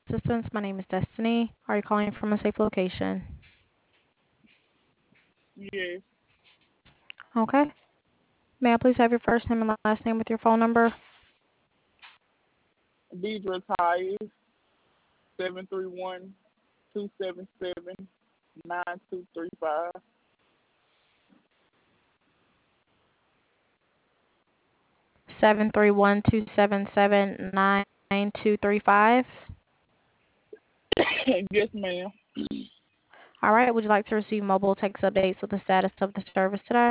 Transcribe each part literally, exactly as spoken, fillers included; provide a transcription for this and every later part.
assistance. My name is Destiny. Are you calling from a safe location? Yes. Okay. May I please have your first name and last name with your phone number? Deidre Tyers, seven three one, two seven seven, nine two three five. Seven three one two seven seven nine two three five. Yes, ma'am. All right. Would you like to receive mobile text updates with the status of the service today?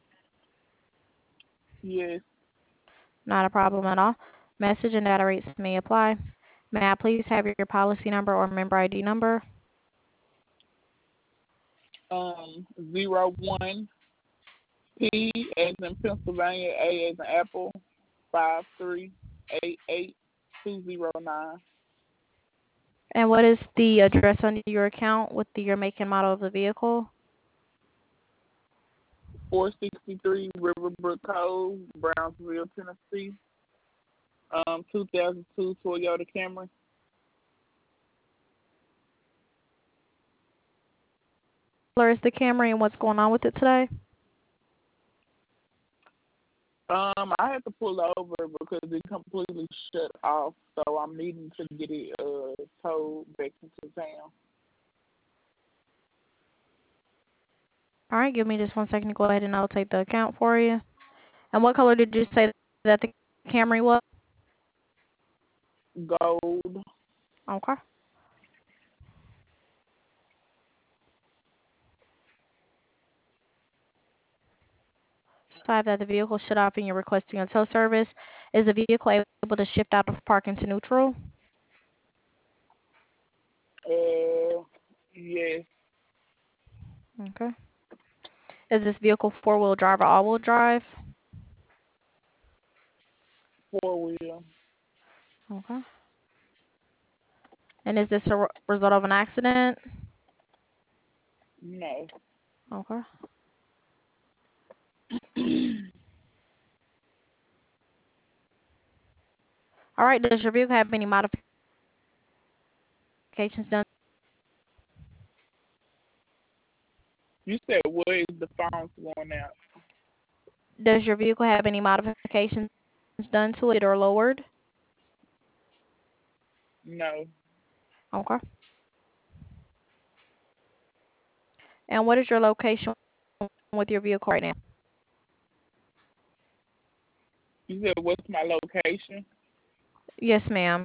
Yes. Not a problem at all. Message and data rates may apply. May I please have your policy number or member I D number? Um, zero one P as in Pennsylvania, A as in Apple, five three eight eight two zero nine. And what is the address under your account with the year, make, and model of the vehicle? Four sixty three Riverbrook Cove, Brownsville, Tennessee. Um, two thousand two Toyota Camry. Where is the Camry and what's going on with it today? Um, I had to pull over because it completely shut off, so I'm needing to get it uh towed back into town. All right, give me just one second to go ahead and I'll take the account for you. And what color did you say that the Camry was? Gold. Okay. So I have that the vehicle shut off and you're requesting a tow service. Is the vehicle able to shift out of park into neutral? Uh, yes, Okay. Is this vehicle four-wheel drive or all-wheel drive? four wheel. Okay. And is this a re- result of an accident? No. Okay. All right. Does your vehicle have any modifications done? You said what is the phone's going out? Does your vehicle have any modifications done to it or lowered? No. Okay. And what is your location with your vehicle right now? You said what's my location? Yes, ma'am.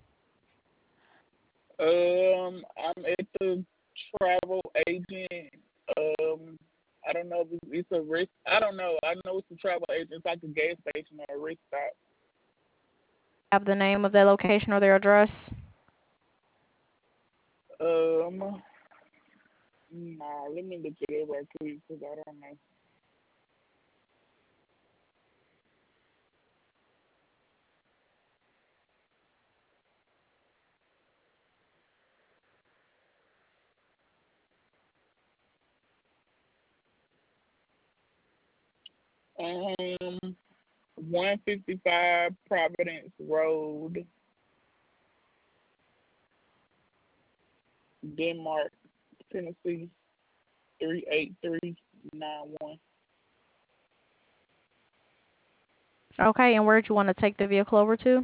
Um, I'm at the travel agent. Um, I don't know if it's, it's a risk. I don't know. I know it's a travel agent. It's like a gas station or a risk stop. Have the name of their location or their address? Um, nah, let me look at it right quick because I don't know. Um, one fifty-five Providence Road, Denmark, Tennessee, three eight three nine one. Okay, and where do you want to take the vehicle over to?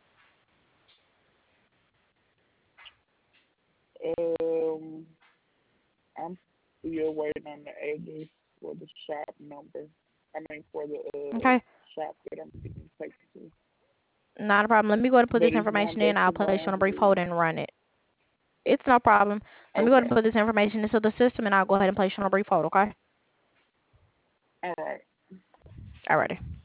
Um, I'm still waiting on the address for the shop number. I mean, for the uh Okay, shop that I'm getting taken to. not a problem. Let me go ahead and put But this it's going information in. back I'll to place you on a brief hold Brownsville. and run it. It's no problem. Let me go ahead and Okay. put this information into the system, and I'll go ahead and place you on a brief hold, okay? All right. Alrighty.